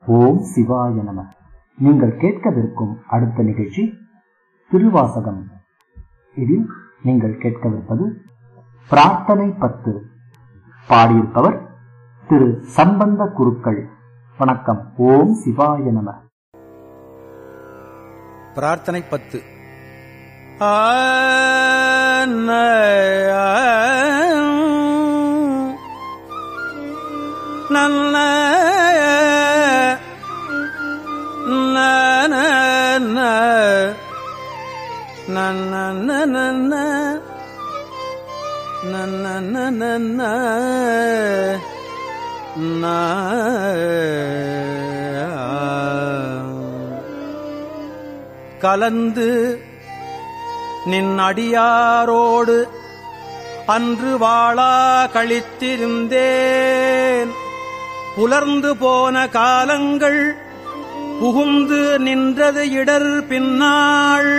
ஓம் சிவாய நம. நீங்கள் கேட்கவிருக்கும் அடுத்த நிகழ்ச்சி திருவாசகம். இதில் நீங்கள் கேட்கவிருப்பது பிரார்த்தனை 10. பாடியிருப்பவர் திரு சம்பந்த குருக்கள். வணக்கம். ஓம் சிவாய நம. பிரார்த்தனை 10. நல்ல கலந்து நின் அடியாரோடு அன்று வாழா கழித்திருந்தேன். புலர்ந்து போன காலங்கள் புகுந்து நின்றது இடர் பின்னாள்.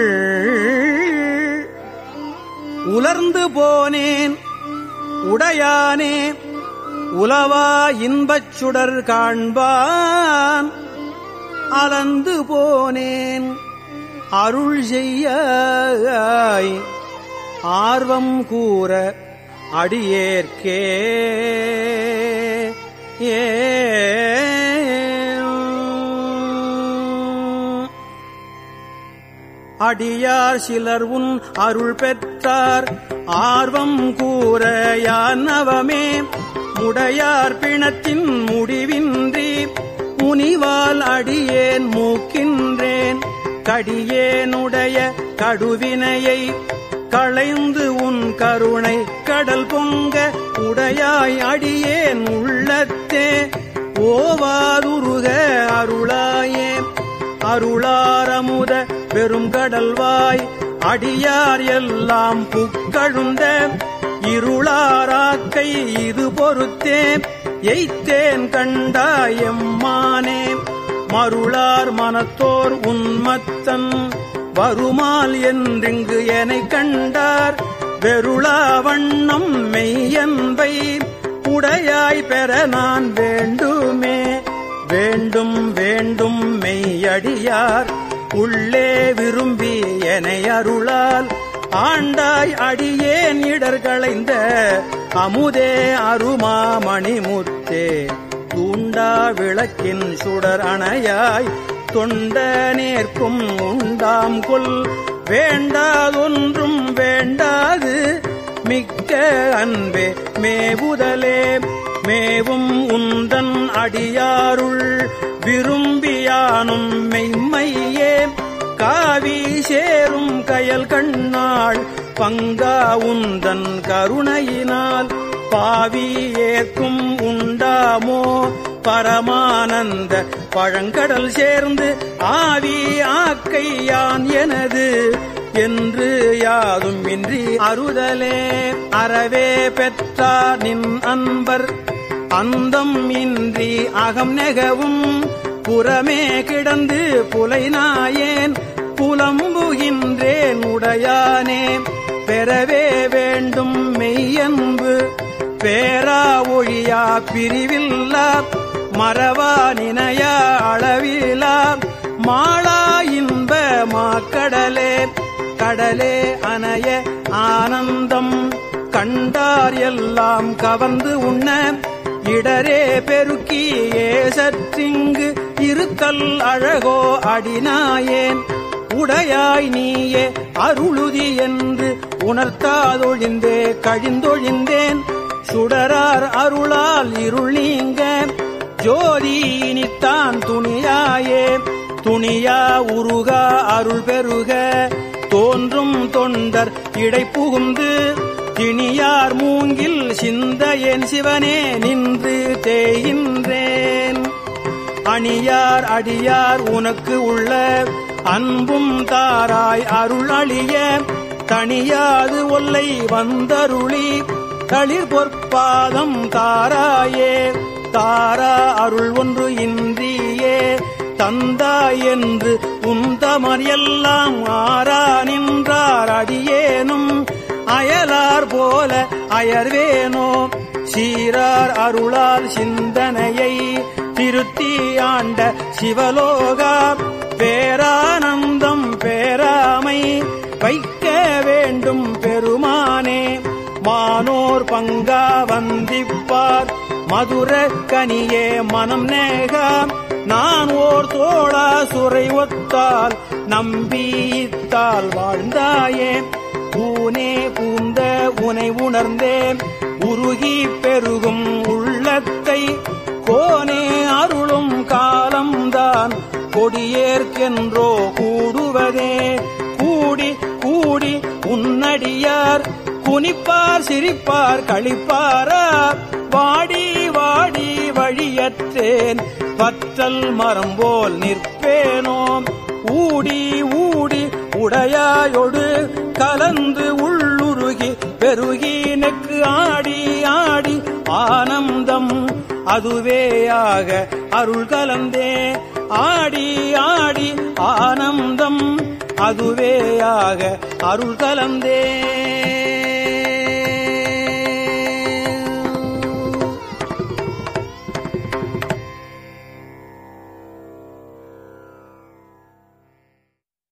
உலர்ந்து போனேன் உடையானே உலவா இன்பச் சுடர் காண்பான். அலந்து போனேன் அருள் செய்யாய் ஆர்வம் கூற அடியேற்கே. அடியார் சிலர் உன் அருள் பெற்றார் ஆர்வம் கூற யானவமே. முடையார் பிணத்தின் முடிவின்றி முனிவால் அடியேன் மூக்கின்றேன். கடியேனுடைய கடுவினையை களைந்து உன் கருணை கடல் பொங்க உடையாய் அடியேன் உள்ளத்தே ஓவாதுருக அருளாயே. அருளாரமுத பெரும் கடல்வாய் அடியார் எல்லாம் புக்கழுந்த இருளாராக்கை இது பொறுத்தே எய்த்தேன் கண்டாயம்மானே. மருளார் மனத்தோர் உன்மத்தன் வருமால் என்றிங்கு எனைக் கண்டார். வெருளா வண்ணம் மெய்யன்பை உடையாய் பெற நான் வேண்டுமே. வேண்டும் வேண்டும் மெய்யடியார் உள்ளே விரும்பி எனை அருளால் ஆண்டாய் அடியேன் இடர்களைந்த அமுதே அருமாமணிமுத்தே. தூண்டா விளக்கின் சுடர் அணையாய் தொண்ட நேர்க்கும் உண்டாம் கொல். வேண்டாதொன்றும் வேண்டாது மிக்க அன்பே மேவுதலே. மேவும் உந்தன் அடியாருள் விரும்பியானும் மெய்மையே. காவி சேரும் கயல் கண்ணாள் பங்கா உந்தன் கருணையினால் பாவி ஏற்கும் உண்டாமோ. பரமானந்த பழங்கடல் சேர்ந்து ஆவி ஆக்கையான் எனது என்று யாதும் இன்றி அறுதலே. அறவே பெற்றார் நின் அன்பர் அந்தம் இன்றி அகம் நெகவும் புறமே கிடந்து புலைநாயேன் புலம்புகின்றேன் உடையானே. பெறவே வேண்டும் மெய்யன்பு பேரா ஒழியா பிரிவில்லா மறவா நினையா அளவிலா மாளா இன்ப மாக்கடலே. கடலே அணைய ஆனந்தம் கண்டார் எல்லாம் கவர்ந்து உண்ண இடரே பெருக்கியே சற்றிங்கு இருத்தல் அழகோ அடிநாயேன். உடையாய் நீயே அருளுதி என்று உணர்த்தாதொழிந்தே கழிந்தொழிந்தேன். சுடரார் அருளால் இருள் நீங்க ஜோதியினித்தான் துணியாயே. துணியா உருகா அருள் பெருக தோன்றும் தொண்டர் இடை புகுந்து திணியார் மூங்கில் சிந்தையேன் சிவனே நின்று தேகின்றேன். அணியார் அடியார் உனக்கு உள்ள அன்பும் தாராய் அருள் அழிய தனியாது ஒல்லை வந்தருளி தளிர் பொற்பாதம் தாராயே. தாரா அருள் ஒன்று இன்றியே தந்தாய் என்று உந்தமர் எல்லாம் ஆரா நின்றார் அடியேனும் அயலார் போல அயர்வேனோ. சீரார் அருளால் சிந்தனையை திருத்தி ஆண்ட சிவலோகா பேரானந்தம் பேராமை வைக்க வேண்டும் பெருமானே. மானோர் பங்கா வந்திப்பார் மதுர கனியே மனம் நேகா நான் ஓர் தோழா சுரை ஒத்தால் நம்பித்தால் வாழ்ந்தாயே. பூனே பூந்த உனை உணர்ந்தேன் உருகி பெருகும் உள்ளத்தை கோனே அருளும் காலம்தான் கொடியேற்கென்றோ கூடுவதே. கூடி கூடி உன்னடியார் குனிப்பார் சிரிப்பார் களிப்பாரா வாடி வாடி வழியற்றேன் வற்றல் மரம் போல் நிற்பேனோம். ஊடி ஊடி உடையாயொடு கலந்து உள்ளுருகி பெருகி நெக்கு ஆடி ஆடி ஆனந்தம் அதுவேயாக அருள் கலந்தே. ஆடி ஆடி ஆனந்தம் அதுவேயாக அருள் கலந்தே.